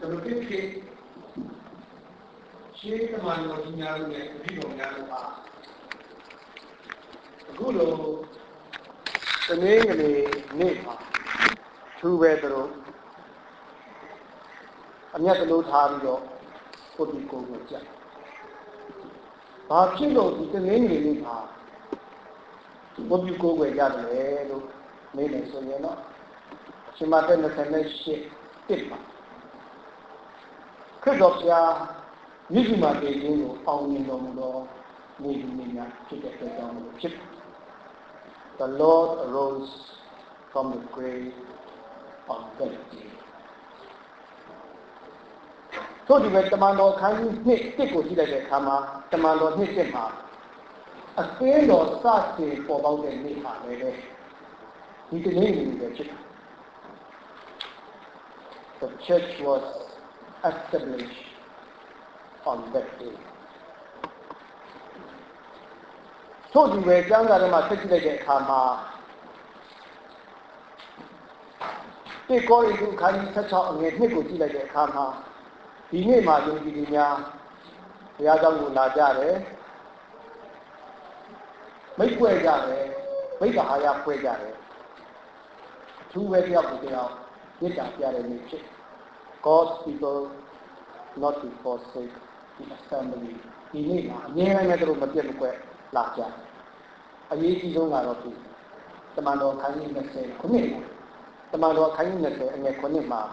လိုဖြစ်ဖြစ်ရှေးကမှန်တော်ကြီးများရဲ့အပြီးတော်များတို့ဟာအခုလိုတနည်းကလေးနေ့မှာထူပဲတို့အမြတ်တလို့ထားပြီးတော့ကိုဒီကိုကိုကြက်ဘာဖြစ်လို့ဒီတနည်းကလေးနေ့မှာကိုဒီကိုကိုရတယ်လို့နေနေဆိုရင်တော့ရှင်မတဲ့28တစ်ပါခရစ်တော်ဘုရားမြစ်ကြီးမှာတည်ခြင်းကိုအောင်မြင်တော်မူသောနေ့ဒီနေ့များဖြစ်တဲ့အတွက်ကြောင့်ဖြစ် The Lord arose from the grave on that day. ထို့ဒီပဲတမန်တော်ခန်းကြီးနှစ်တစ်ကိုကြည့်လိုက်တဲ့အခါမှာတမန်တော်နှစ်တစ်မှာအသင်းတော်စတင်ပေါ်ပေါက်တဲ့နေ့ဟာလည်းဒီကနေ့နေ့ပဲဖြစ်တယ် The church was established on that day. ထို့ဒီပဲကျမ်းစာထဲမှာဆက်ကြည့်လိုက်တဲ့အခါမှာတေကောရိတုခန်းကြီး16အငယ်1ကိုကြည့်လိုက်တဲ့အခါမှာဒီနေ့မှာယုံကြည်သူများဘုရားကျောင်းကိုလာကြတယ်မိတ်ဖွဲ့ကြတယ်မိတ္တဟာယဖွဲ့ကြတယ်အထူးပဲတယောက်ကိုတယောက်မေတ္တာပြတဲ့နေ့ဖြစ် God's people not to forsake the assembly ဒီနေ့မှာအများနဲ့တို့မပြတ်မကွက်လာကြအရေးကြီးဆုံးကတော့ဒီတမန်တော်ခန်းကြီး20ခုနှစ်တမန်တော်ခန်းကြီး20အငယ်ခုနှစ်မှာ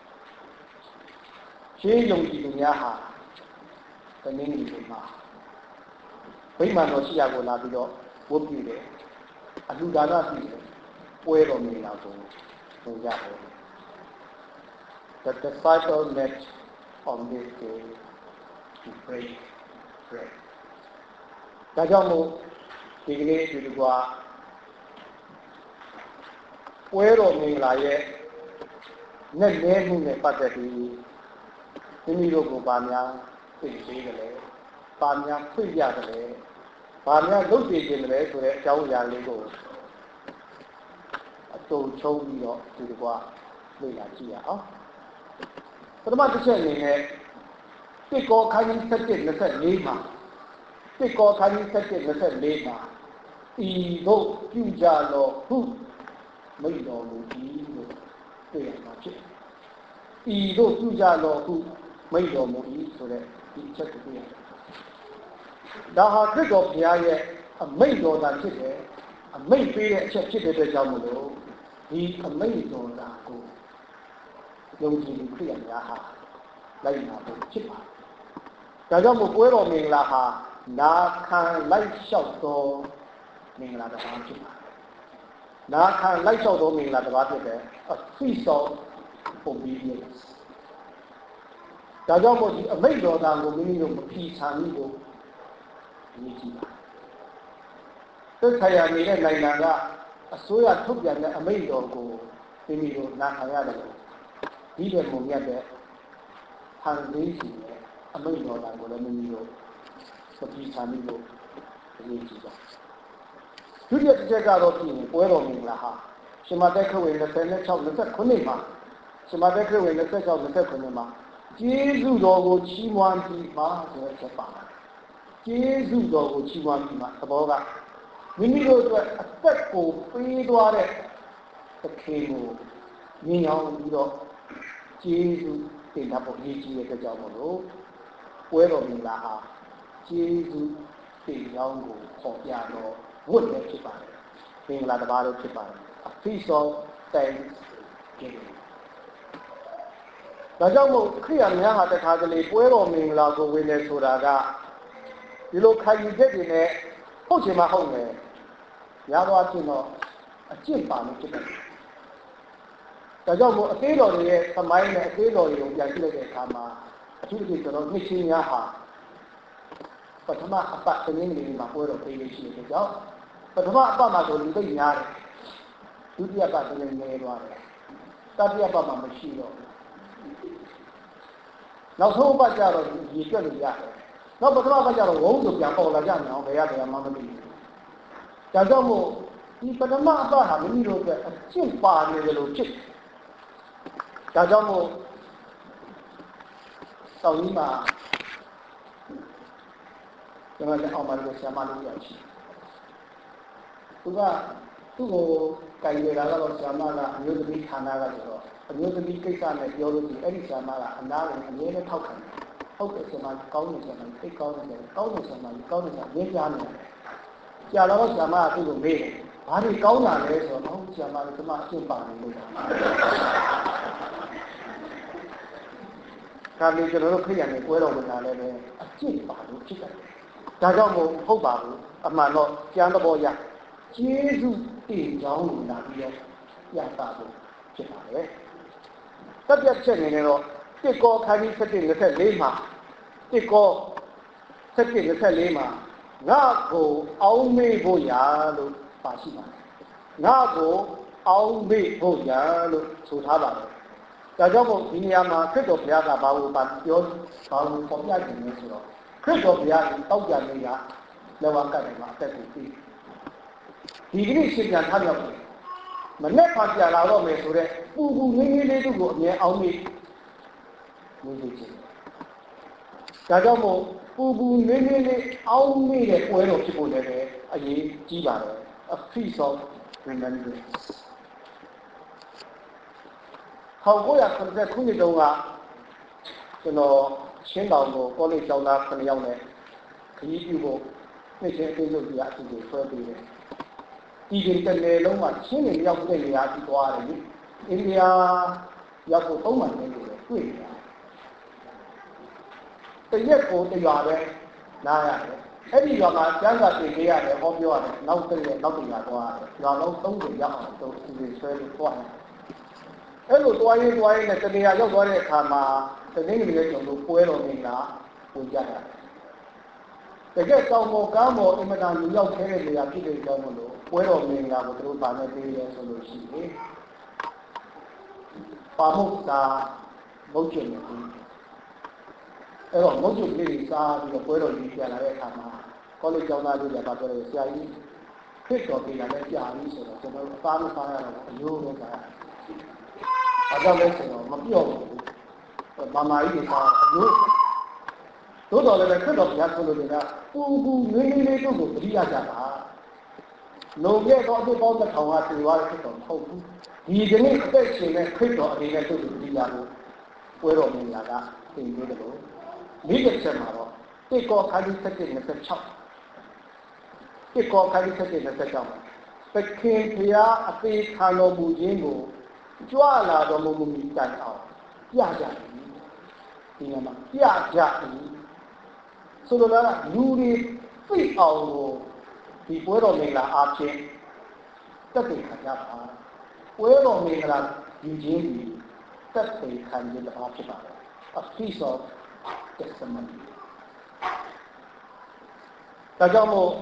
ရှေးယုံကြည်သူများဟာတနည်းနည်းမှာဗိမာန်တော်ရှိရာကိုလာပြီးတော့ဝတ်ပြုတယ်အလှူဒါနပြုတယ်ပွဲတော်မင်္ဂလာကိုဝင်ကြတယ် The disciple met on this day to break bread ဒါကြောင့်မို့ဒီကနေ့ဒီကွာပွဲတော်မင်္ဂလာရဲ့နဲ့လဲမှုနဲ့ပတ်သက်ပြီးမိမိတို့ကိုဗာများသိသေးတယ်လေဗာများဖွင့်ပြတယ်လေဗာများလုပ်ပြခြင်းတယ်ဆိုတဲ့အကြောင်းအရာလေးကိုအတူချုံးပြီးတော့ဒီကွာလေ့လာကြည့်ရအောင်ပထမတစ်ချက်အနေနဲ့တစ်ကောခန်းကြီး7:24မှာတစ်ကောခန်းကြီး7:24မှာဤသို့ပြုကြလောဟုမိန့်တော်မူ၏လို့တွေ့ရမှာဖြစ်။ဤသို့ပြုကြလောဟုမိန့်တော်မူ၏ဆိုတဲ့ဒီချက်ကိုတွေ့ရတယ်။ဒါဟာခရစ်တော်ဘုရားရဲ့အမိန့်တော်သာဖြစ်တယ်။အမိန့်ပေးတဲ့အချက်ဖြစ်တဲ့အတွက်ကြောင့်မို့လို့ဒီအမိန့်တော်သာကိုယုံကြည်သူခရစ်ယာန်များဟာလိုက်နာဖို့ဖြစ်ပါတယ်။ဒါကြောင့်မို့ပွဲတော်မင်္ဂလာဟာနာခံလိုက်လျှောက်သောမင်္ဂလာတစ်ပါးဖြစ်ပါတယ်။နာခံလိုက်လျှောက်သောမင်္ဂလာတစ်ပါးဖြစ်တယ် A feast of obedience ဒါကြောင့်မို့ဒီအမိန့်တော်သားကိုမိမိတို့မဖြီဆန်မိဖို့အရေးကြီးပါတယ်။သက်ဆိုင်ရာနေတဲ့နိုင်ငံကအစိုးရထုတ်ပြန်တဲ့အမိန့်တော်ကိုမိမိတို့နာခံရတယ်ဒီတဲ့ပုံမြတ်တဲ့ဟန်လေးစီနဲ့အမိန့်တော်သားကိုလည်းမိမိတို့မဖြီဆန်မိဖို့အရေးကြီးပါတယ်ဒုတိယတစ်ချက်ကတော့ဒီပွဲတော်မင်္ဂလာဟာရှင်မသက်ခရစ်ဝင်26-29မှာရှင်မသက်ခရစ်ဝင်26-29မှာကျေးဇူးတော်ကိုချီးမွမ်းပြီးမှဆိုတဲ့ချက်ပါတယ်ကျေးဇူးတော်ကိုချီးမွမ်းပြီးမှသဘောကမိမိတို့အတွက်အသက်ကိုပေးသွားတဲ့သခင်ကိုမြင်အောင်ပြီးတော့ကျေးဇူးတင်တာပေါ့ရေးကြည့်တဲ့အတွက်ကြောင့်မို့လို့ပွဲတော်မင်္ဂလာဟာကျေးဇူးတင်ကြောင်းကိုခေါ်ပြတော့ဝတ်လည်းဖြစ်ပါတယ်မင်္ဂလာတစ်ပါးလည်းဖြစ်ပါတယ် A feast of thanksgiving ဒါကြောင့်မို့ခရိယာများဟာတခါတလေပွဲတော်မင်္ဂလာကိုဝင်နေဆိုတာကဒီလိုခံယူချက်တွေနဲ့ဟုတ်ချင်မှဟုတ်မယ်များသောအားဖြင့်တော့အကျင့်ပါလို့ဖြစ်တယ်ဒါကြောင့်မို့အသေးတော်တွေရဲ့သမိုင်းနဲ့အသေးတော်တွေကိုပြန်ကြည့်လိုက်တဲ့အခါမှာအထူးသဖြင့်ကျွန်တော်နှစ်ချင်းများဟာပထမအပတ်တနည်းနည်းမှာပွဲတော်ပေးလို့ရှိတဲ့ကြောင့်ပထမအပတ်မှာဆိုလူသိများတယ်ဒုတိယပတ်တည်းနည်းသွားတယ်တတိယပတ်မှာမရှိတော့နောက်ဆုံးအပတ်ကျတော့ရေကျွတ်လို့ရတယ်နောက်ပထမပတ်ကျတော့ဝုန်းဆိုပြန်ပေါ်လာကြမယ်အောင်ဘယ်ရမှမသိဘူးဒါကြောင့်မို့ဒီပထမအပတ်ဟာမိမိတို့အတွက်အကျင့်ပါနေတယ်လို့ဖြစ်ဒါကြောင့်မို့တောင်ကြီးမှာကျွန်တော်လည်းအောင်ပါလို့ဆရာမလေးပြောရှိသူကသူ့ကိုကြိုင်ရတာကတော့ဆရာမကအမျိုးသမီးဌာနကဆိုတော့အမျိုးသမီးကိစ္စနဲ့ပြောလို့ဒီအဲ့ဒီဆရာမကအနာကိုအမြဲတမ်းထောက်ခံတယ်ဟုတ်တယ်ဆရာမကောင်းတယ်ဆရာမသိကောင်းတယ်ကောင်းတယ်ဆရာမကောင်းတယ်ဆရာမရေးကြားနေတယ်ကြာတော့ဆရာမကသူ့ကိုမေးတယ်ဘာလို့ကောင်းတာလဲဆိုတော့ဟုတ်ဆရာမကကျွန်မအကျင့်ပါနေလို့ဒါပေမဲ့ကျွန်တော်တို့ခရိယာနဲ့ပွဲတော်ဝင်လာလည်းပဲအကျင့်ပါလို့ဖြစ်တယ်ဒါကြောင့်မို့ဟုတ်ပါဘူးအမှန်တော့ကျမ်းသဘောရကျေးဇူးတင်ကြောင်းကိုလာပြီးတော့ပြသဖို့ဖြစ်ပါတယ်တပြတ်ချက်နေတော့တစ်ကောခန်းကြီး7:24မှာတစ်ကော7:24မှာငါကိုအောင်းမေးဖို့ရာလို့ပါရှိပါတယ်ငါကိုအောင်းမေးဖို့ရာလို့ဆိုထားပါတယ်ဒါကြောင့်မို့ဒီနေရာမှာခရစ်တော်ဘုရားကဘာလို့ပြောဘာလို့ပေါ်ပြခြင်းလဲဆိုတော့ခရစ်တော်ဘုရားကိုတောက်ကြနေကလောကကတည်းကအသက်ကိုပြီးဒီကနေ့ရှင်ပြန်ထားရောက်တယ်မနဲ့ဖာပြလာတော့မယ်ဆိုတော့ပူပူငင်းငင်းလေးတို့ကိုအမြဲအောင်မေးလို့ခြင်းဒါကြောင့်မို့ပူပူငင်းငင်းလေးအောင်မေးတဲ့ပွဲတော်ဖြစ်ဖို့လည်းအရေးကြီးပါတယ် a feast of remembrance 1990ခုနှစ်တုန်းကကျွန်တော်ရှင်းတောင်ကိုကောလိပ်ကျောင်းသား9ယောက်နဲ့ခရီးပြုဖို့နှစ်ချင်းအသေးစုပ်ကြီးအစီအစဉ်ဆွဲပေးတယ်ဒီချိန်တစ်နယ်လုံးမှာရှင်းနေရောက်တဲ့နေရာကြီးသွားတယ်လေအိန္ဒိယရောက်ဖို့3မိုင်နဲ့တွေ့တယ်တရက်ကိုတရွာပဲနားရတယ်အဲ့ဒီရွာမှာကျမ်းစာသင်ပေးရတယ်ဟောပြောရတယ်နောက်တစ်ရက်နောက်တစ်ရွာသွားရတယ်ရွာလုံး30ရောက်အောင်တော့အစီအစဉ်ဆွဲလို့သွားတယ်အဲ့လိုတွားရင်နဲ့တနေရာရောက်သွားတဲ့အခါမှာတနေ့နေ့ကျွန်တော်ပွဲတော်နေလာဝင်ကြတယ်တကယ်တောင်ပေါ်ကားပေါ်အင်မတန်လူရောက်ခဲတဲ့နေရာဖြစ်တဲ့ကြောင့်မလို့ပွဲတော်နေလာကိုတို့ဗာနဲ့ပေးရဲဆိုလို့ရှိရင်ပါမုတ်တာမုတ်ကျင်နေပြီအဲ့တော့မုတ်ကျင်လေးစားပြီးတော့ပွဲတော်ကြီးပြန်လာတဲ့အခါမှာကောလိပ်ကျောင်းသားလေးကပြောတယ်ဆရာကြီးခရစ်တော်ပြန်လာတဲ့ကြာပြီဆိုတော့ကျွန်တော်အသားမစားရတော့အယိုးပဲစားအကြောင်းလဲဆိုတော့မပြော့ဘူးမာမာကြီးကအယိုးသို့တော်လည်းခရစ်တော်ဘုရားဆိုလို့ကပူပူငင်းငင်းလေးတို့ကိုတတိယကြတာလုံခဲ့တော့အဖြစ်ပေါင်းတစ်ထောင်ကတည်သွားတဲ့ခရစ်တော်မဟုတ်ဘူးဒီကနေ့အသက်ရှင်တဲ့ခရစ်တော်အနေနဲ့တို့ကိုတတိယလို့ပွဲတော်မြင်လာကသင်ပေးတယ်လို့မိဂချက်မှာတော့တစ်ကောခါကြီး7:26တစ်ကောခါကြီး7:26သခင်ဘုရားအသေးခံတော်မူခြင်းကိုကြွလာတော်မူမူတိုင်အောင်ပြကြတယ်ဒီနေ့မှာပြကြတယ်ဆိုလိုတာကလူတွေသိအောင်ကိုဒီပွဲတော်မင်္ဂလာအားဖြင့်တက်တည်ခံကြပါပွဲတော်မင်္ဂလာယူခြင်းဒီတက်တည်ခံခြင်းတစ်ပါးဖြစ်ပါတယ် a piece of testimony ဒါကြောင့်မို့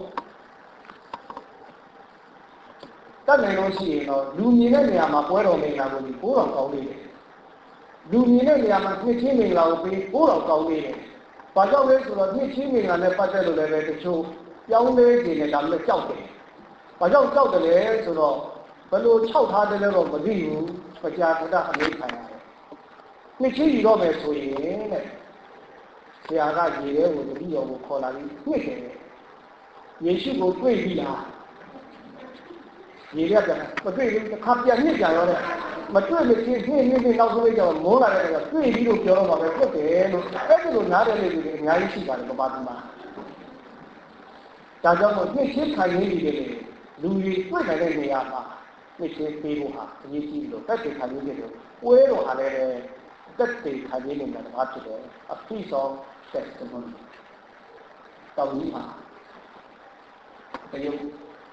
တတ်နိုင်လို့ရှိရင်တော့လူမြင်တဲ့နေရာမှာပွဲတော်မင်္ဂလာကိုဒီပိုးတော်ကောင်းနေတယ်လူမြင်တဲ့နေရာမှာနှစ်ချင်းမင်္ဂလာကိုပြီးပိုးတော်ကောင်းနေတယ်ဘာကြောင့်လဲဆိုတော့နှစ်ချင်းမင်္ဂလာနဲ့ပတ်သက်လို့လည်းပဲတချို့ပြောင်းလဲခြင်းနဲ့ဒါမှမဟုတ်ကြောက်တယ်ဘာကြောင့်ကြောက်တယ်လဲဆိုတော့ဘယ်လို၆ထားတယ်လဲတော့မသိဘူးပကြာတတအလေးခံရတယ်နှစ်ချင်းယူတော့မယ်ဆိုရင်တဲ့ဆရာကရေထဲကိုတတိယကိုခေါ်လာပြီးနှစ်တယ်ယေရှုကိုတွေ့ပြီလားရေရပြန်မတွေ့ဘူးတစ်ခါပြန်နှစ်ကြရောတဲ့မတွေ့လို့ချင်းနှစ်နောက်ဆုံးလေးကြောင်မိုးလာတဲ့အခါတွေ့ပြီးလို့ပြောတော့ပါပဲဖြစ်တယ်လို့အဲ့ဒီလိုနားတယ်လူတွေအများကြီးရှိပါတယ်ဗမာပြည်မှာဒါကြောင့်မို့နှစ်ချင်းခံရင်းတွေလူတွေတွေ့နိုင်တဲ့နေရာမှာနှစ်ချင်းပေးဖို့ဟာအရေးကြီးလို့တက်တယ်ခံရင်းတွေလို့ပွဲတော်ဟာလည်းတက်တယ်ခံရင်းတွေမှာတပါးဖြစ်တယ် a piece of testimony တောင်းကြီးမှာတရုတ်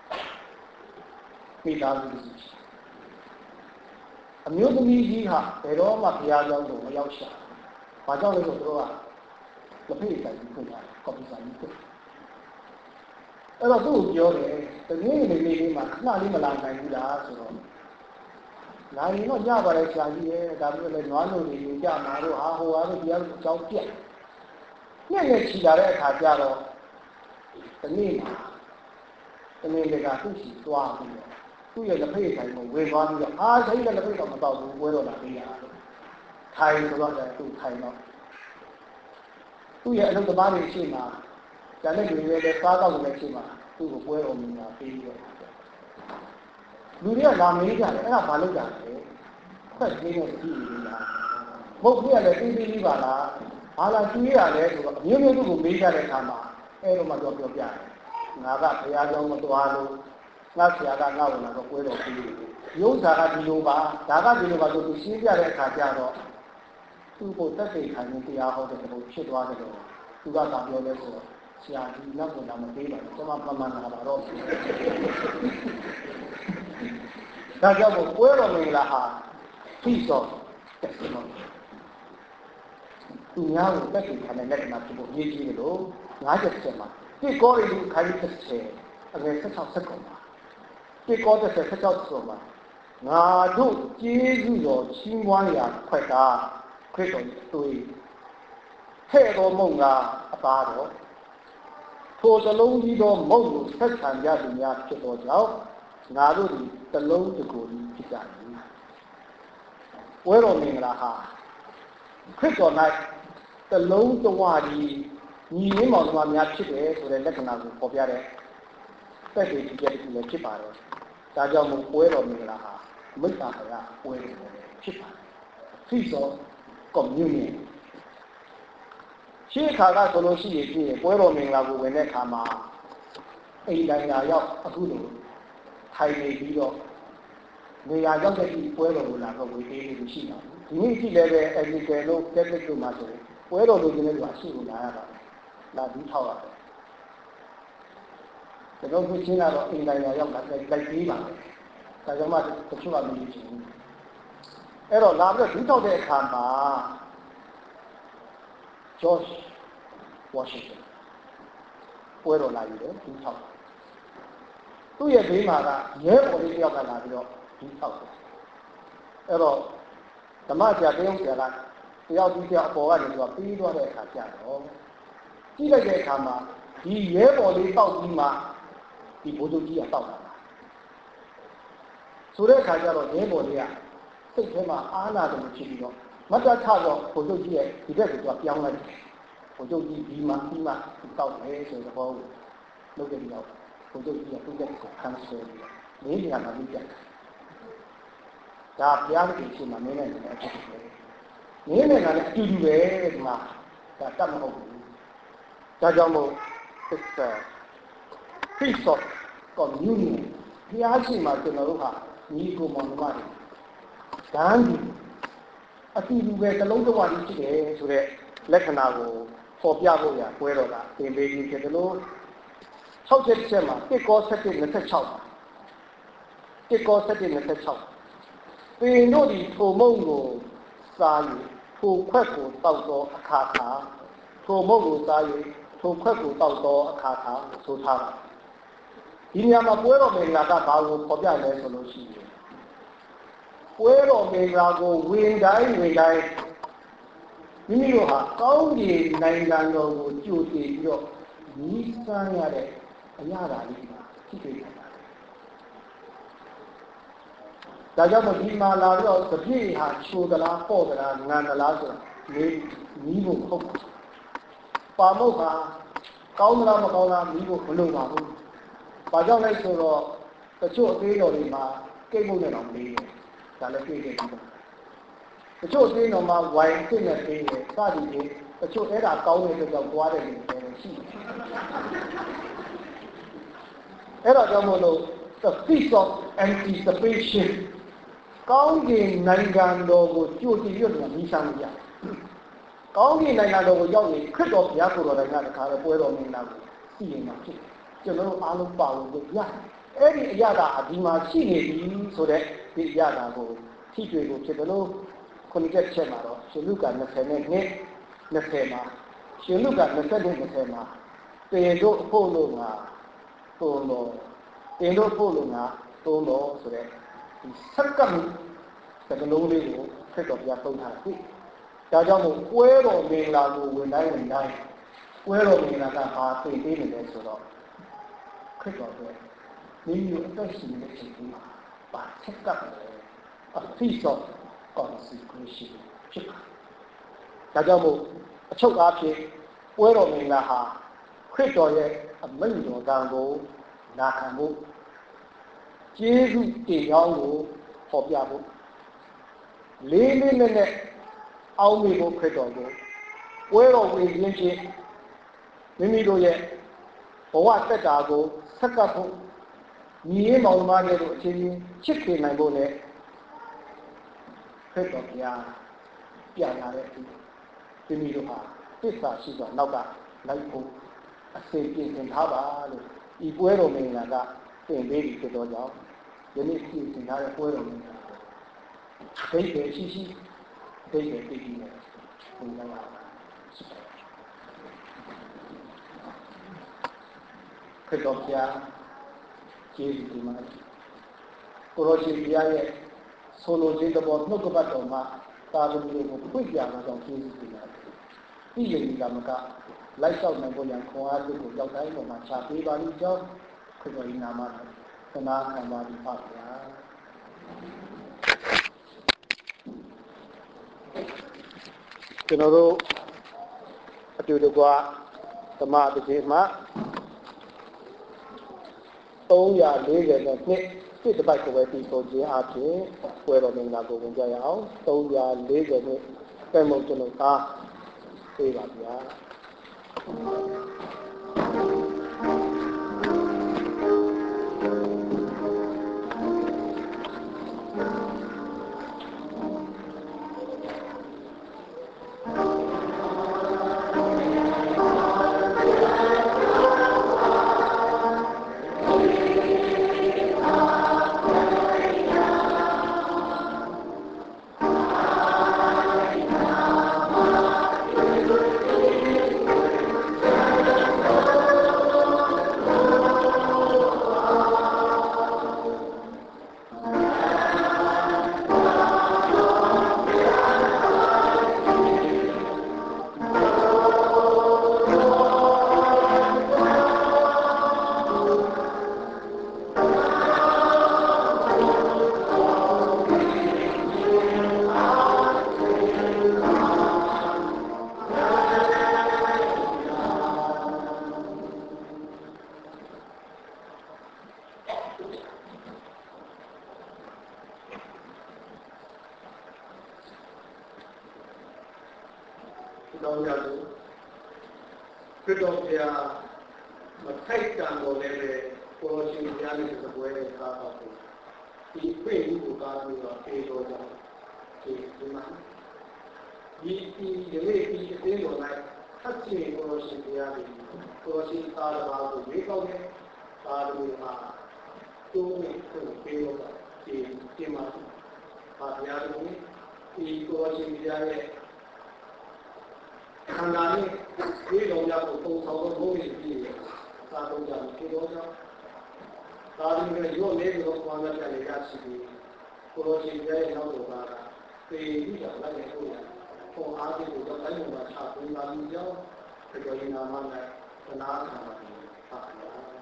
မိသားစုအမျိုးသမီးကြီးဟာဘယ်တော့မှဘုရားကျောင်းကိုမရောက်ရှာ။ဘာကြောင့်လဲဆိုတော့လက်ဖေးဆိုင်ကိုဖွင့်တာကော်ပီဆိုင်ကိုအဲ့တော့သူ့ကိုပြောတယ်တကယ်နေလေးမှာခဏလေးမလာနိုင်ဘူးလားဆိုတော့လာရင်တော့ညပါလေဆရာကြီးရဲ့ဒါပေမဲ့လည်းနွားလို့နေကြမှာတော့ဟာဟိုဟာလို့ဘုရားအကြောင်းပြက်နေ့နဲ့ချီလာတဲ့အခါကျတော့ဒီနေ့မှာတနေ့ကသူ့ရှိသွားပြီးတော့သူ့ရဲ့လက်ဖေးဆိုင်ကိုဝင်သွားပြီးတော့အားစိတ်နဲ့လက်ဖေးတော့မတော့ဘူးပွဲတော်လာပြီးတာထိုင်ဆိုတော့လည်းသူ့ထိုင်တော့သူ့ရဲ့အလုပ်သမားတွေရှိမှကျန်တဲ့လူတွေလည်းစားတော့လည်းရှိမှသူ့ကိုပွဲတော်မင်္ဂလာပေးပြီးတော့လူတွေကလာမေးကြတယ်အဲ့ဒါဘာလို့ကြလဲခွက်သေးတဲ့ကြည့်နေတာမဟုတ်ဘူးလည်းသေးသေးလေးပါလားဘာလာကြည့်ရလဲဆိုတော့အမျိုးမျိုးသူ့ကိုမေးကြတဲ့အခါမှာအဲ့တော့မှတော့ပြောပြတယ်ငါကဘုရားကျောင်းမသွားလို့ငါဆရာကငါ့ဝင်လာတော့ပွဲတော်ပြီးတယ်ရုပ်သာကဒီလိုပါဒါကဒီလိုပါဆိုသူရှင်းပြတဲ့အခါကျတော့သူ့ကိုတက်သိခံနေတရားဟောတဲ့ဘုရားဖြစ်သွားတယ်လို့သူကသာပြောလဲဆိုတော့ဆရာကြီးနောက်ကတော့မပေးပါဘူးကျွန်မမှန်လာပါတော့ဒါကြောင့်ပွဲတော်မင်္ဂလာဟာဖိစောတက်စီမောသူများကိုတက်သိခံတဲ့လက္ခဏာဖြစ်ဖို့ရည်ကြီးတယ်လို့90ချက်မှာဒီကောရီခိုင်း30အငယ်16ဆက်ကုန်ပါဒီကော30 16ဆိုမှာငါတို့ကျေးဇူးတော်ချီးမွမ်းရာခွက်တာခရစ်တော်ရဲ့သွေးဟဲ့တော်မုံကအသားတော်ထိုတလုံးကြီးသောမုံကိုဆက်ဆံကြသူများဖြစ်တော်ကြောင့်ငါတို့ဒီတလုံးတကူဖြစ်ကြသည်ဝဲတော်မင်္ဂလာဟာခရစ်တော်၌တလုံးတဝါဒီညီရင်းမောင်နှမများဖြစ်တယ်ဆိုတဲ့လက္ခဏာကိုပေါ်ပြတဲ့သက်သေကြီးတဲ့လူလည်းဖြစ်ပါတယ်ဒါကြောင့်မို့ပွဲတော်မင်္ဂလာဟာမိစ္ဆာဘုရားပွဲတော်ဖြစ်ပါတယ် Feast of Communion ရှေးခါကဆိုလို့ရှိရင်ပွဲတော်မင်္ဂလာကိုဝင်တဲ့အခါမှာအိမ်တိုင်းရာရောက်အခုလိုထိုင်နေပြီးတော့နေရာရောက်တဲ့ဒီပွဲတော်ကိုလာတော့ဝေပေးလို့ရှိတာဒီနေ့ကြည့်လည်းပဲ Anglican တို့ Catholic တို့မှာဆိုပွဲတော်လိုချင်တဲ့လူအရှိကိုလာရတာလာပြီးထောက်ရတယ်ကျွန်တော်တို့ရှင်းလာတော့အိမ်တိုင်းရာရောက်လိုက်ပေးပါမယ်ဒါကြောင့်မှတချို့ကမလို့ရှိဘူးအဲ့တော့လာပြီးတော့ဒီထောက်တဲ့အခါမှာ George Washington ပွဲတော်လာပြီးတော့ဒီထောက်သူ့ရဲ့ဘေးမှာကရဲဘော်လေးတယောက်ကလာပြီးတော့ဒီထောက်တယ်အဲ့တော့ဓမ္မဆရာတယောက်ဆရာကတယောက်ပြီးတယောက်အပေါ်ကနေသူကပြီးသွားတဲ့အခါကျတော့ကြည့်လိုက်တဲ့အခါမှာဒီရဲဘော်လေးတောက်ပြီးမှဒီဘိုးချုပ်ကြီးကတောက်လာတာဆိုတဲ့အခါကျတော့ရဲဘော်လေးကစိတ်ထဲမှာအားနာတယ်လို့ဖြစ်ပြီးတော့မတ်တထတော့ဘိုးချုပ်ကြီးရဲ့ဒီဘက်ကိုသူကပြောင်းလိုက်တယ်ဘိုးချုပ်ကြီးဒီမှာပြီးမှတောက်တယ်ဆိုတဲ့ဘောကိုလုပ်တဲ့ကြောင့်ဘိုးချုပ်ကြီးကသူ့ရဲ့ခံဆွဲပြီးလေးနေရာမှာပြီးတယ်ဒါဘုရားသခင်ရှင်မှာမင်းနဲ့နေတဲ့အဖြစ်ပဲမင်းနဲ့ကလည်းအတူတူပဲဒီမှာဒါတတ်မဟုတ်ဘူးဒါကြောင့်မို့ Feast of Communion ဘုရားရှင်မှာကျွန်တော်တို့ဟာညီကိုမောင်နှမတွေဓာန်အတူတူပဲတလုံးတစ်ဝါကြီးဖြစ်တယ်ဆိုတဲ့လက္ခဏာကိုပေါ်ပြဖို့ရပွဲတော်ကသင်ပေးခြင်းဖြစ်တယ်လို့6ချက်မှာ1ကော7 26ပါ1ကော7 26သင်တို့ဒီထိုမုံကိုစား၍ထိုခွက်ကိုတောက်သောအခါခါထိုမုံကိုစား၍ထိုခွက်ကိုတောက်သောအခါခါဆိုထားတာဒီနေရာမှာပွဲတော်မင်္ဂလာကဘာကိုပေါ်ပြလဲဆိုလို့ရှိရင်ပွဲတော်မင်္ဂလာကိုဝင်တိုင်းမိမိတို့ဟာကောင်းကင်နိုင်ငံတော်ကိုကြိုတင်ပြီးတော့ညီးစမ်းရတဲ့အရာဓာတ်လေးပါဖြစ်ခဲ့တယ်ဒါကြောင့်မို့ဒီမှာလာပြီးတော့တပြည့်ဟာချိုသလားပေါ့သလားငံသလားဆိုတာနီးဖို့မဟုတ်ဘူးပါမုတ်ဟာကောင်းသလားမကောင်းလားနီးဖို့မလိုပါဘူးဘာကြောင့်လဲဆိုတော့တချို့အသေးတော်တွေမှာကိတ်မုတ်နဲ့တော့မေးတယ်ဒါလည်းတွေ့ခဲ့ပြီးပါတချို့အသေးတော်မှာဝိုင်စစ်နဲ့ပေးတယ်စသည်ဖြင့်တချို့အဲ့ဒါကောင်းတဲ့အတွက်ကြောင့်သွားတယ်လို့ပြောလို့ရှိတယ်အဲ့ဒါကြောင့်မို့လို့ the feast of anticipation ကောင်းကင်နိုင်ငံတော်ကိုကြိုတင်ရွတ်ပြီးညီးဆမ်းလို့ရတယ်။ကောင်းကင်နိုင်ငံတော်ကိုရောက်ရင်ခရစ်တော်ဘုရားကိုယ်တော်တိုင်ကတခါပဲပွဲတော်မင်္ဂလာကိုသိရင်မှဖြစ်တယ်။ကျွန်တော်တို့အားလုံးပါဝင်လို့ရတယ်။အဲ့ဒီအရာကအဒီမှာရှိနေပြီဆိုတဲ့ဒီအရာကိုထိတွေ့ဖို့ဖြစ်တယ်လို့ခုနှစ်ချက်မှာတော့ရှင်လုကာ20နဲ့20မှာရှင်လုကာ20နဲ့20မှာတင်တို့အဖို့လို့ငါသုံးတော်တင်တို့ဖို့လို့ငါသုံးတော်ဆိုတဲ့ဒီဆက်ကပ်စကလုံးလေးကိုခရစ်တော်ဘုရားသုံးထားတယ်။ဒါကြောင့်မို့ပွဲတော်မင်္ဂလာကိုဝင်တိုင်းပွဲတော်မင်္ဂလာကဘာသိပေးနေလဲဆိုတော့ခရစ်တော်ရဲ့မိမိအသက်ရှင်တဲ့အချိန်မှာဘာဆက်ကပ်လဲa feast of consecration ဖြစ်ပါတယ်။ဒါကြောင့်မို့အချုပ်အားဖြင့်ပွဲတော်မင်္ဂလာဟာခရစ်တော်ရဲ့အမိန့်တော်တန်ကိုနာခံဖို့ကျေးဇူးတင်ကြောင်းကိုဟောပြဖို့လေးလေးနက်နက်အောက်မေ့ဖို့ခရစ်တော်ကိုပွဲတော်ဝင်ခြင်းဖြင့်မိမိတို့ရဲ့ဘဝတက်တာကိုဆက်ကပ်ဖို့ညီရင်းမောင်မတွေတို့အချင်းချင်းချစ်ခင်နိုင်ဖို့နဲ့ခရစ်တော်ဘုရားပြန်လာတဲ့အထိမိမိတို့ဟာသစ္စာရှိစွာနောက်ကလိုက်ဖို့အစေပြင်ဆင်ထားပါလို့ဤပွဲတော်မင်္ဂလာကသင်ပေးပြီးဖြစ်တော့ကြောင့်ယနေ့ပြင်ဆင်ထားတဲ့ပွဲတော်မင်္ဂလာကိုဒိဋ္ဌိရှိရှိဒိဋ္ဌိတည်တည်နဲ့ဝင်လာပါခရစ်တော်ဘုရားကျေးဇူးတင်ပါတယ်ကိုရောရှင်ဘုရားရဲ့ဆိုလိုခြင်းတော်နှုတ်ကပတ်တော်မှာသာသမီတွေကိုဖွင့်ပြလာကြောင်းကျေးဇူးတင်ပါတယ်ဒီယနေ့ကမကလိုက်လျှောက်နိုင်ဖို့ရန်ခွန်အားစုကိုရောက်တိုင်းပေါ်မှာချပေးပါလိမ့်ကြောင်းခရစ်တော်၏နာမ၌သနာခံပါသည်ပါဗျာကျွန်တော်တို့အတူတကွဓမ္မတခြင်းမှာ340နဲ့တစ်တစ်ပိုက်ကိုပဲပြီးဆုံးခြင်းအပြင်ပွဲတော်မင်္ဂလာကိုဝင်ကြရအောင်340နဲ့ပဲမုံကျွန်တော်သားပေးပါဗျာတော်ရလို့ခရစ်တော်ဘုရားမထိုက်တန်တော်လည်းပဲကိုရောရှင်ဘုရားရဲ့စပွဲနဲ့ကားပါကိုဒီပြေးကိုကားပြီးတော့ပြေးတော်ကြောင်းဒီမှာဒီယနေ့ဒီအသေးတော်၌ထပ်ချင်ကိုရောရှင်ဘုရားကိုရောရှင်သာသနာကိုရွေးကောက်တဲ့သာသနာမှာတိုးပြီးပြေးတော့ဒီမှာပါဘုရားကိုဒီကိုရောရှင်ဘုရားရဲ့ခန္ဓာနဲ့ဒီတော်များကိုပုံဆောင်လို့ဘုန်းကြီးပြည်သာတော်ကြောင့်ဒီတော်ကြောင့်သာသနာ့ရောနေလို့ဘာမှပြန်ရရှိပြီးကိုရောရှင်ရဲ့နောက်တော်ကသေပြီးတော့လည်းဟုတ်ရပုံအားဖြင့်တော့တိုင်းမှာချပေးပါလိမ့်ကြောင်းဒီတော်ရင်းနာမ၌သနာခံပါသည်ပါဘုရား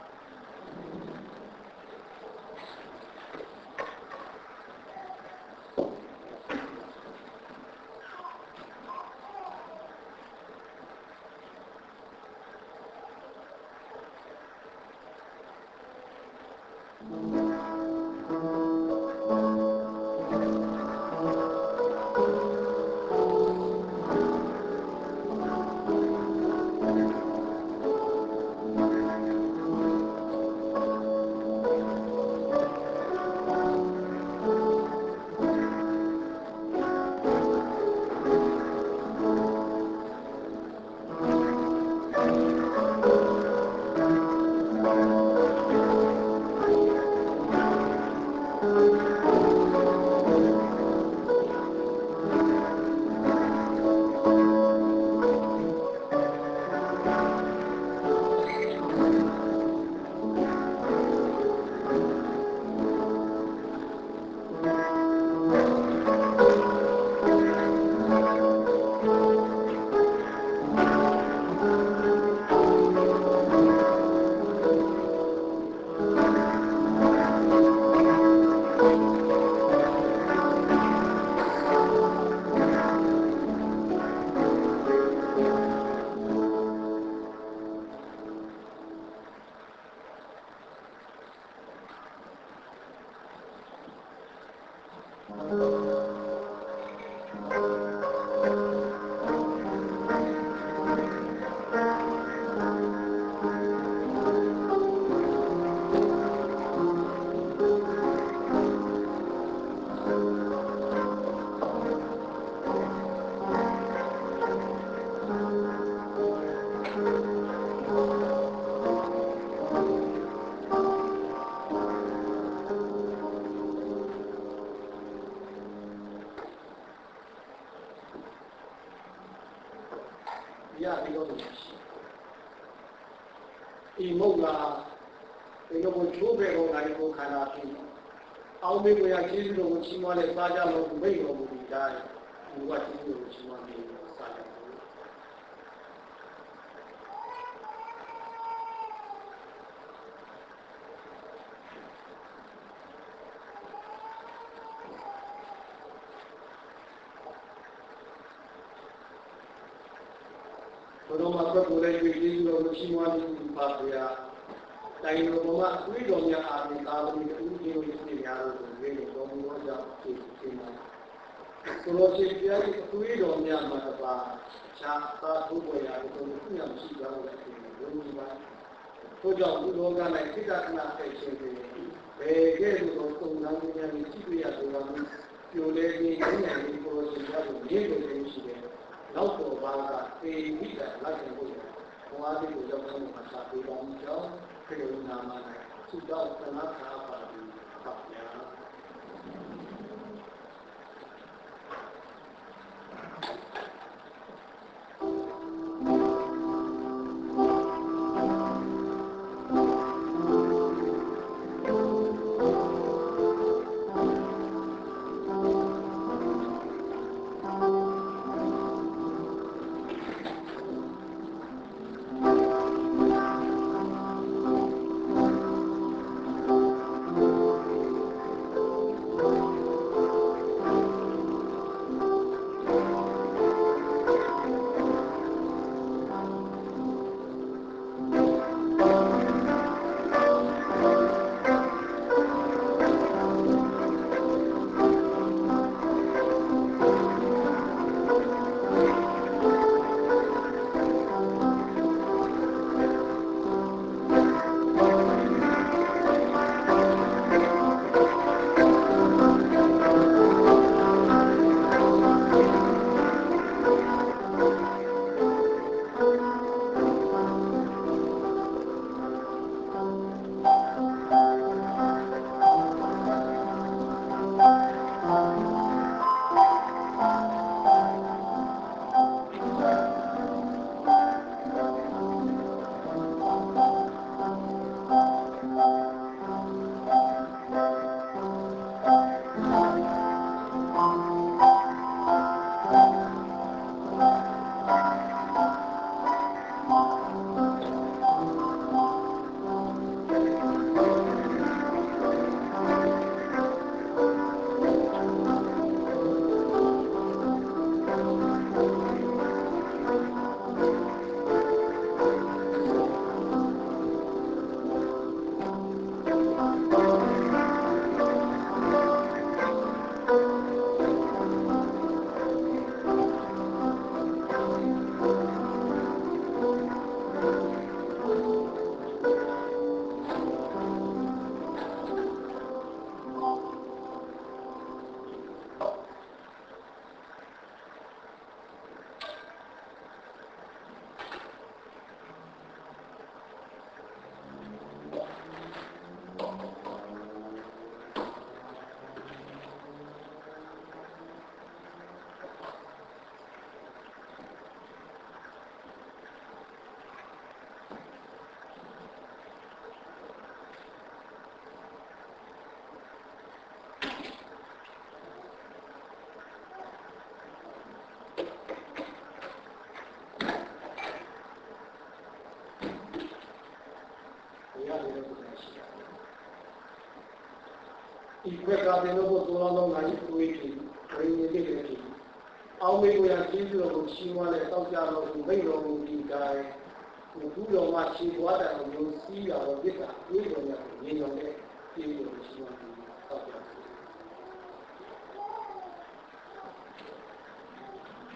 တရားပြီးတော့ရှိဒီမုတ်လာဒီလိုကိုချိုးပဲပေါ်လာကိုခန္ဓာပြီးအောင်မေကိုရကျေးဇူးတော်ကိုချီးမွမ်းတဲ့စားကြလို့မိတ်တော်မူဒီတိုင်းဒီကကျေးဇူးတော်ကိုချီးမွမ်းပြီးစားကြတယ်ဘုရားမှာပတ်ပေါ်လိုက်ပြီးကျေးဇူးတော်ကိုချီးမွမ်းပြီးပါဗျာတိုင်းတော်မှာအတွေ့တော်များအားဖြင့်သာသမီအမှုကြီးကိုသိများလို့ဆိုပြီးတော်မူသောကြောင့်ကျေးဇူးတင်ပါတယ်။ဆိုလို့ရှိရင်တရားကြီးအတွေ့တော်များမှာတပါခြားသာဘုရားရာကိုသိရမရှိကြလို့လည်းဘုရားကြီးပါ။ထို့ကြောင့်ဒီလောက၌စိတ္တခဏအချင်းချင်းဘယ်ကဲ့သို့သောသုံးနာမှုများနဲ့ကြည့်ရတော်မူပြိုလဲခြင်းဉာဏ်နဲ့ကိုယ်တော်ရှင်ကိုမြင်လို့ရှိတယ်။နောက်တော်ဘာကပေမိတာလက်ခံဖို့ဘဝလေးကိုရောက်ဆုံးမှာသာပေးပါမည်ကြောင့်ခေတ္တနာမ၌သုတ္တသနာခါပါတိပါဗျာဒီဘက်ကလည်းတော့သုံးလုံးနိုင်ကိုယ်ကြီးဘယ်နည်းနဲ့လဲအောင်မေကိုရကျေးဇူးတော်ကိုချီးမွမ်းတဲ့တောက်ကြတော်ကိုမိတ်တော်မူဒီတိုင်းဘုရားတော်မှာခြေပွားတယ်လို့မျိုးစီးတော်ပြစ်တာတွေးတော်ရမြင်တော်တဲ့ကျေးဇူးတော်ကိုချီးမွမ်း